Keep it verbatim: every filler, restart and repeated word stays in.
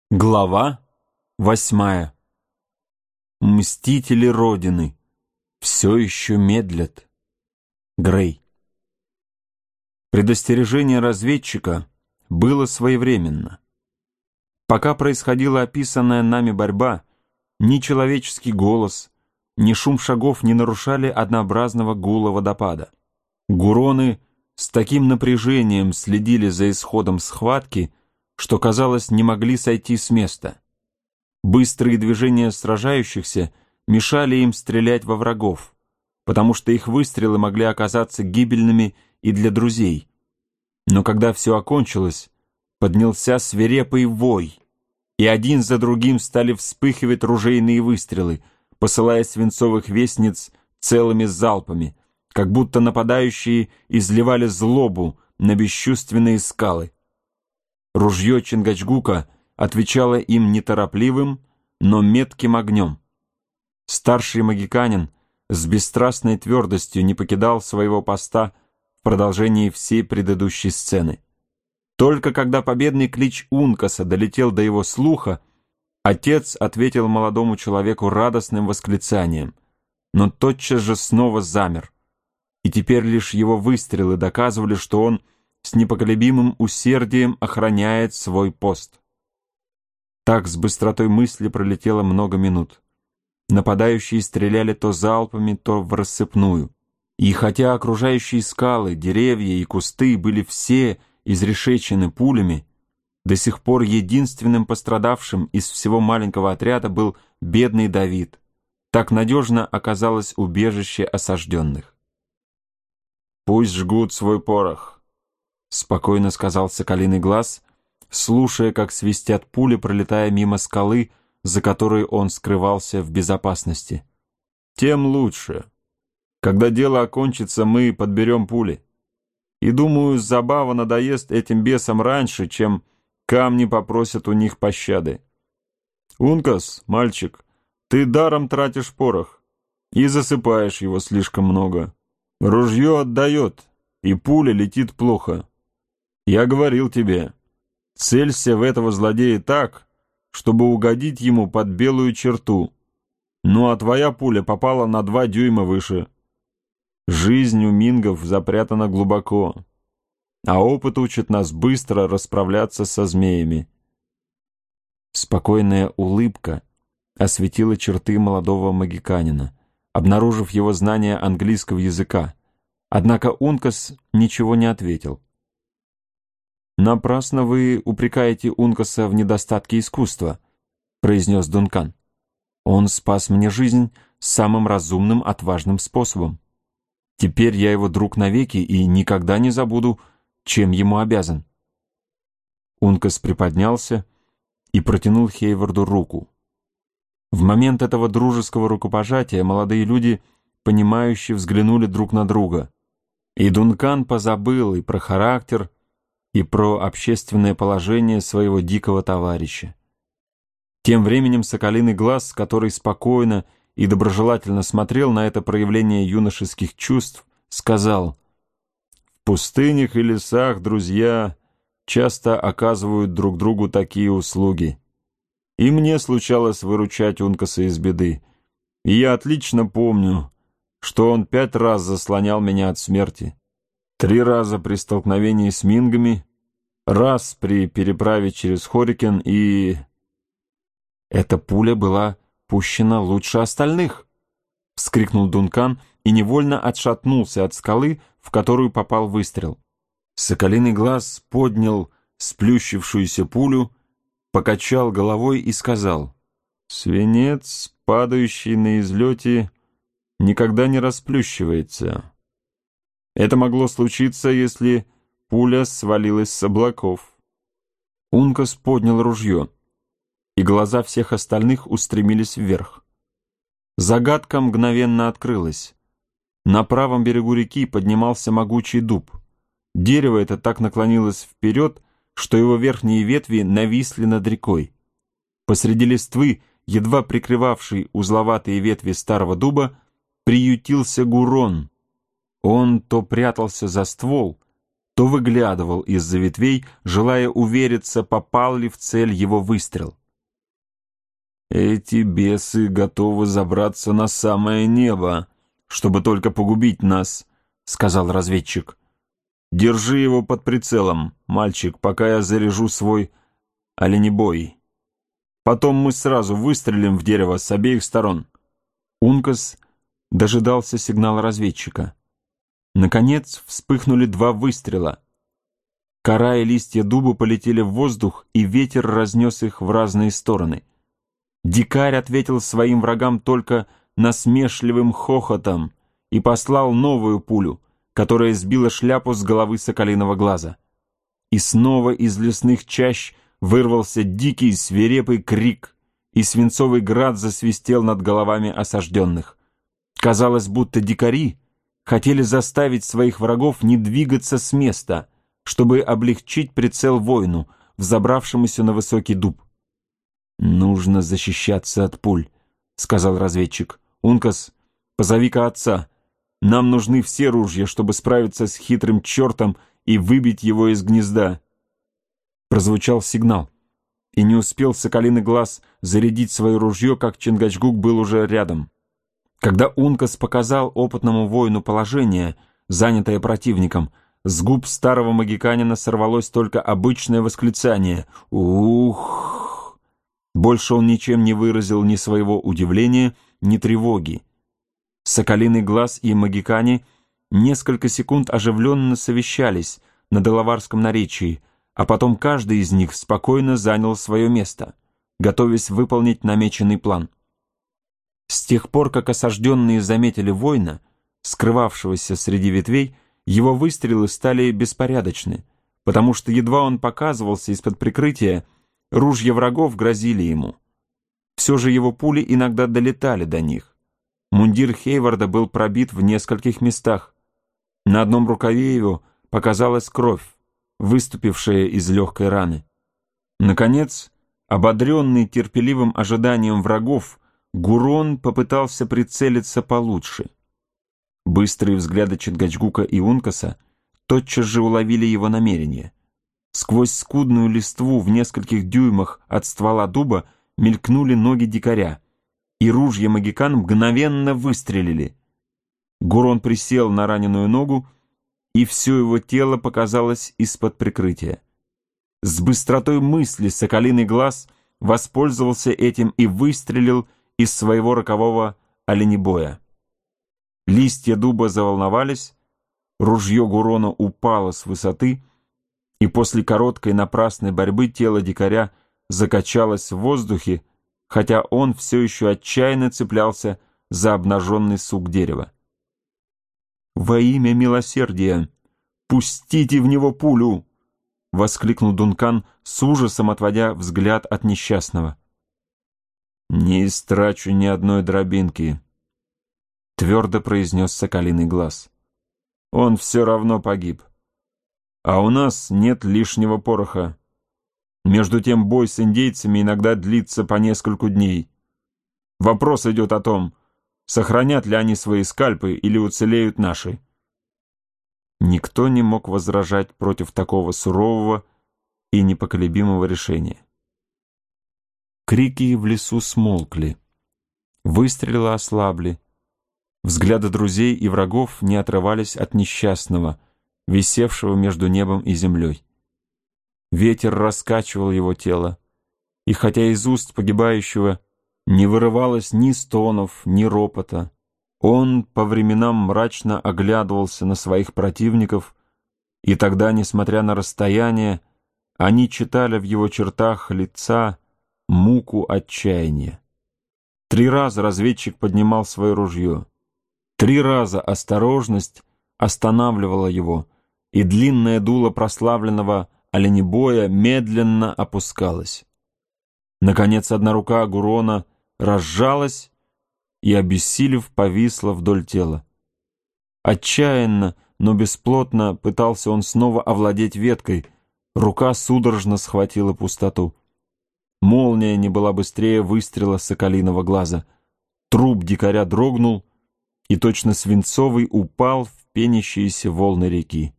Глава восьмая. Мстители Родины все еще медлят. Грей. Предостережение разведчика было своевременно. Пока происходила описанная нами борьба, ни человеческий голос, ни шум шагов не нарушали однообразного гула водопада. Гуроны с таким напряжением следили за исходом схватки, что, казалось, не могли сойти с места. Быстрые движения сражающихся мешали им стрелять во врагов, потому что их выстрелы могли оказаться гибельными и для друзей. Но когда все окончилось, поднялся свирепый вой, и один за другим стали вспыхивать ружейные выстрелы, посылая свинцовых вестниц целыми залпами, как будто нападающие изливали злобу на бесчувственные скалы. Ружье Чингачгука отвечало им неторопливым, но метким огнем. Старший магиканин с бесстрастной твердостью не покидал своего поста в продолжении всей предыдущей сцены. Только когда победный клич Ункаса долетел до его слуха, отец ответил молодому человеку радостным восклицанием, но тотчас же снова замер, и теперь лишь его выстрелы доказывали, что он с непоколебимым усердием охраняет свой пост. Так с быстротой мысли пролетело много минут. Нападающие стреляли то залпами, то в рассыпную. И хотя окружающие скалы, деревья и кусты были все изрешечены пулями, до сих пор единственным пострадавшим из всего маленького отряда был бедный Давид. Так надежно оказалось убежище осажденных. «Пусть жгут свой порох», — спокойно сказал Соколиный Глаз, слушая, как свистят пули, пролетая мимо скалы, за которой он скрывался в безопасности. «Тем лучше. Когда дело окончится, мы подберем пули. И, думаю, забава надоест этим бесам раньше, чем камни попросят у них пощады. Ункас, мальчик, ты даром тратишь порох и засыпаешь его слишком много. Ружье отдает, и пуля летит плохо. Я говорил тебе, целься в этого злодея так, чтобы угодить ему под белую черту. Ну а твоя пуля попала на два дюйма выше. Жизнь у мингов запрятана глубоко, а опыт учит нас быстро расправляться со змеями». Спокойная улыбка осветила черты молодого магиканина, обнаружив его знание английского языка. Однако Ункас ничего не ответил. «Напрасно вы упрекаете Ункаса в недостатке искусства», — произнес Дункан. «Он спас мне жизнь самым разумным, отважным способом. Теперь я его друг навеки и никогда не забуду, чем ему обязан». Ункас приподнялся и протянул Хейварду руку. В момент этого дружеского рукопожатия молодые люди, понимающе взглянули друг на друга, и Дункан позабыл и про характер, и про общественное положение своего дикого товарища. Тем временем Соколиный Глаз, который спокойно и доброжелательно смотрел на это проявление юношеских чувств, сказал: «В пустынях и лесах друзья часто оказывают друг другу такие услуги. И мне случалось выручать Ункаса из беды, и я отлично помню, что он пять раз заслонял меня от смерти. Три раза при столкновении с мингами, раз при переправе через Хорикен и...» «Эта пуля была пущена лучше остальных!» — вскрикнул Дункан и невольно отшатнулся от скалы, в которую попал выстрел. Соколиный Глаз поднял сплющившуюся пулю, покачал головой и сказал: «Свинец, падающий на излете, никогда не расплющивается. Это могло случиться, если пуля свалилась с облаков». Ункас поднял ружье, и глаза всех остальных устремились вверх. Загадка мгновенно открылась. На правом берегу реки поднимался могучий дуб. Дерево это так наклонилось вперед, что его верхние ветви нависли над рекой. Посреди листвы, едва прикрывавшей узловатые ветви старого дуба, приютился гурон. Он то прятался за ствол, то выглядывал из-за ветвей, желая увериться, попал ли в цель его выстрел. «Эти бесы готовы забраться на самое небо, чтобы только погубить нас», — сказал разведчик. «Держи его под прицелом, мальчик, пока я заряжу свой оленебой. Потом мы сразу выстрелим в дерево с обеих сторон». Ункас дожидался сигнала разведчика. Наконец вспыхнули два выстрела. Кора и листья дуба полетели в воздух, и ветер разнес их в разные стороны. Дикарь ответил своим врагам только насмешливым хохотом и послал новую пулю, которая сбила шляпу с головы соколиного глаза. И снова из лесных чащ вырвался дикий свирепый крик, и свинцовый град засвистел над головами осажденных. Казалось, будто дикари хотели заставить своих врагов не двигаться с места, чтобы облегчить прицел воину, взобравшемуся на высокий дуб. «Нужно защищаться от пуль», — сказал разведчик. «Ункас, позови-ка отца. Нам нужны все ружья, чтобы справиться с хитрым чертом и выбить его из гнезда». Прозвучал сигнал, и не успел соколиный глаз зарядить свое ружье, как Чингачгук был уже рядом. Когда Ункас показал опытному воину положение, занятое противником, с губ старого магиканина сорвалось только обычное восклицание «Ух!». Больше он ничем не выразил ни своего удивления, ни тревоги. Соколиный глаз и магикане несколько секунд оживленно совещались на делаварском наречии, а потом каждый из них спокойно занял свое место, готовясь выполнить намеченный план. С тех пор, как осажденные заметили воина, скрывавшегося среди ветвей, его выстрелы стали беспорядочны, потому что едва он показывался из-под прикрытия, ружья врагов грозили ему. Все же его пули иногда долетали до них. Мундир Хейварда был пробит в нескольких местах. На одном рукаве его показалась кровь, выступившая из легкой раны. Наконец, ободренный терпеливым ожиданием врагов, Гурон попытался прицелиться получше. Быстрые взгляды Чингачгука и Ункаса тотчас же уловили его намерение. Сквозь скудную листву в нескольких дюймах от ствола дуба мелькнули ноги дикаря, и ружья магикан мгновенно выстрелили. Гурон присел на раненую ногу, и все его тело показалось из-под прикрытия. С быстротой мысли соколиный глаз воспользовался этим и выстрелил из своего рокового оленебоя. Листья дуба заволновались, ружье Гурона упало с высоты, и после короткой напрасной борьбы тело дикаря закачалось в воздухе, хотя он все еще отчаянно цеплялся за обнаженный сук дерева. «Во имя милосердия! Пустите в него пулю!» — воскликнул Дункан, с ужасом отводя взгляд от несчастного. «Не истрачу ни одной дробинки», — твердо произнес соколиный глаз. «Он все равно погиб. А у нас нет лишнего пороха. Между тем бой с индейцами иногда длится по нескольку дней. Вопрос идет о том, сохранят ли они свои скальпы или уцелеют наши». Никто не мог возражать против такого сурового и непоколебимого решения. Крики в лесу смолкли, выстрелы ослабли, взгляды друзей и врагов не отрывались от несчастного, висевшего между небом и землей. Ветер раскачивал его тело, и хотя из уст погибающего не вырывалось ни стонов, ни ропота, он по временам мрачно оглядывался на своих противников, и тогда, несмотря на расстояние, они читали в его чертах лица муку отчаяния. Три раза разведчик поднимал свое ружье. Три раза осторожность останавливала его, и длинное дуло прославленного оленебоя медленно опускалось. Наконец, одна рука Гурона разжалась и, обессилев, повисла вдоль тела. Отчаянно, но бесплотно пытался он снова овладеть веткой, рука судорожно схватила пустоту. Молния не была быстрее выстрела соколиного глаза. Труп дикаря дрогнул и точно свинцовый упал в пенящиеся волны реки.